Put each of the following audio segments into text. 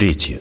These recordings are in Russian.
Третье.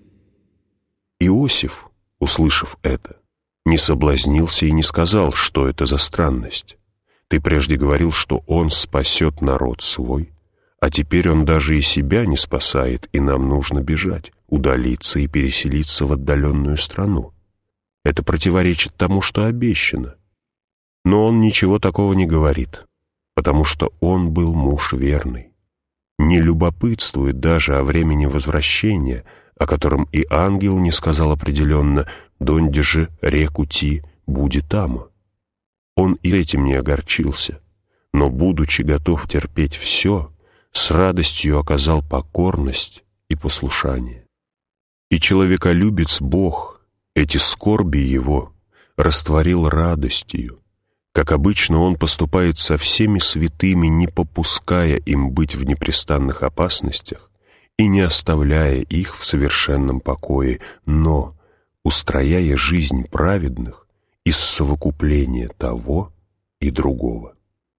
Иосиф, услышав это, не соблазнился и не сказал, что это за странность. Ты прежде говорил, что он спасет народ свой, а теперь он даже и себя не спасает, и нам нужно бежать, удалиться и переселиться в отдаленную страну. Это противоречит тому, что обещано. Но он ничего такого не говорит, потому что он был муж верный. Не любопытствует даже о времени возвращения, о котором и ангел не сказал определенно «Донде же реку Ти будет тама». Он и этим не огорчился, но, будучи готов терпеть все, с радостью оказал покорность и послушание. И человеколюбец Бог эти скорби его растворил радостью. Как обычно, он поступает со всеми святыми, не попуская им быть в непрестанных опасностях и не оставляя их в совершенном покое, но устрояя жизнь праведных из совокупления того и другого.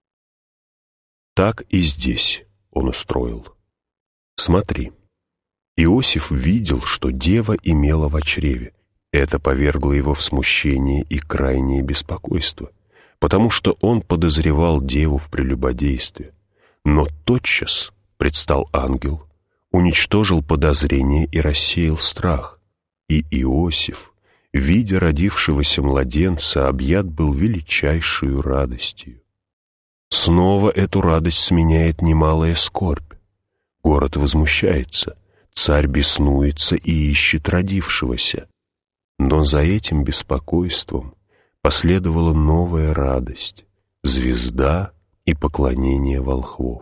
Так и здесь он устроил. Смотри, Иосиф видел, что дева имела в чреве. Это повергло его в смущение и крайнее беспокойство, потому что он подозревал деву в прелюбодействе. Но тотчас предстал ангел, уничтожил подозрение и рассеял страх. И Иосиф, видя родившегося младенца, объят был величайшую радостью. Снова эту радость сменяет немалая скорбь. Город возмущается, царь беснуется и ищет родившегося. Но за этим беспокойством последовала новая радость, звезда и поклонение волхвов.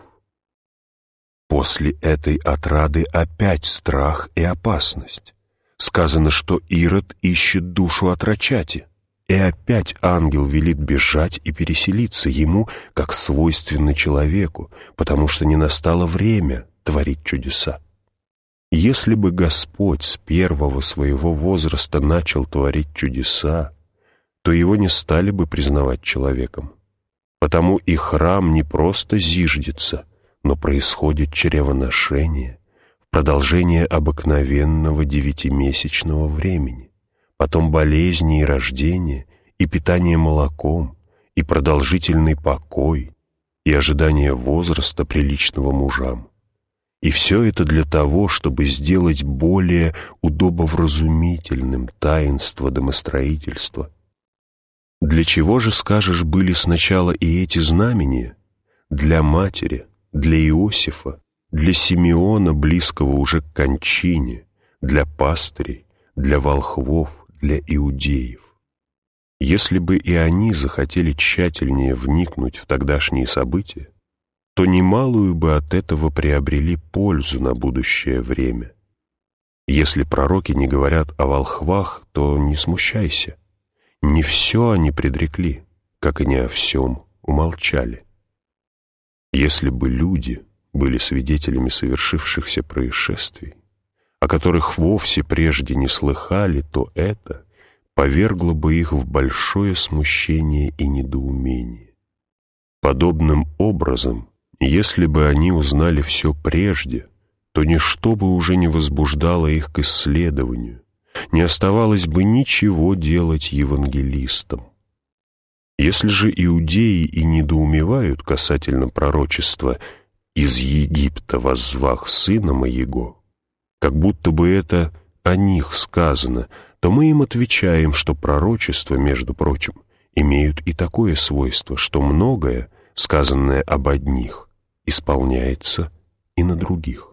После этой отрады опять страх и опасность. Сказано, что Ирод ищет душу отрочати, и опять ангел велит бежать и переселиться ему, как свойственно человеку, потому что не настало время творить чудеса. Если бы Господь с первого своего возраста начал творить чудеса, то его не стали бы признавать человеком. Потому и храм не просто зиждется, но происходит чревоношение, в продолжение обыкновенного 9-месячного времени, потом болезни и рождение, и питание молоком, и продолжительный покой, и ожидание возраста, приличного мужам. И все это для того, чтобы сделать более удобовразумительным таинство домостроительства. Для чего же, скажешь, были сначала и эти знамения? Для матери, для Иосифа, для Симеона, близкого уже к кончине, для пастырей, для волхвов, для иудеев. Если бы и они захотели тщательнее вникнуть в тогдашние события, то немалую бы от этого приобрели пользу на будущее время. Если пророки не говорят о волхвах, то не смущайся. Не все они предрекли, как и не о всем умолчали. Если бы люди были свидетелями совершившихся происшествий, о которых вовсе прежде не слыхали, то это повергло бы их в большое смущение и недоумение. Подобным образом, если бы они узнали все прежде, то ничто бы уже не возбуждало их к исследованию, не оставалось бы ничего делать евангелистам. Если же иудеи и недоумевают касательно пророчества «из Египта воззвах сына моего», как будто бы это о них сказано, то мы им отвечаем, что пророчества, между прочим, имеют и такое свойство, что многое, сказанное об одних, исполняется и на других.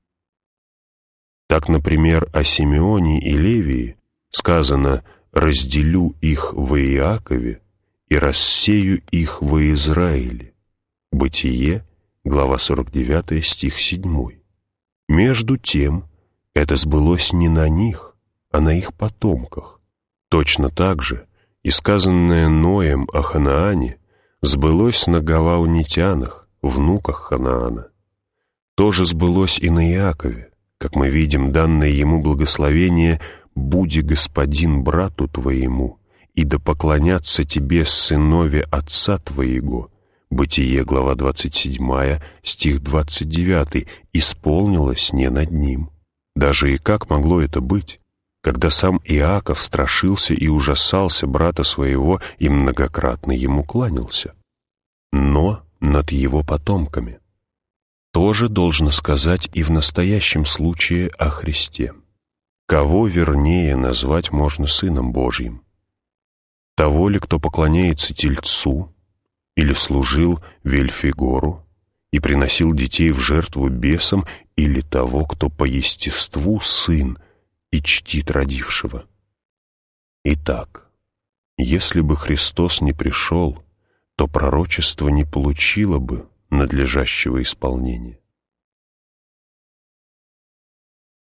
Так, например, о Симеоне и Левии сказано «разделю их во Иакове и рассею их во Израиле». Бытие, глава 49, стих 7. Между тем, это сбылось не на них, а на их потомках. Точно так же и сказанное Ноем о Ханаане сбылось на гаваонитянах, внуках Ханаана. Тоже сбылось и на Иакове, как мы видим, данное ему благословение «Буди господин брату твоему, и да поклонятся тебе сынове отца твоего». Бытие, глава 27, стих 29, исполнилось не над ним. Даже и как могло это быть, когда сам Иаков страшился и ужасался брата своего и многократно ему кланялся? Но над его потомками. Тоже должно сказать и в настоящем случае о Христе. Кого вернее назвать можно Сыном Божьим? Того ли, кто поклоняется Тельцу, или служил Вельфигору и приносил детей в жертву бесам, или того, кто по естеству сын и чтит родившего? Итак, если бы Христос не пришел, то пророчество не получило бы надлежащего исполнения.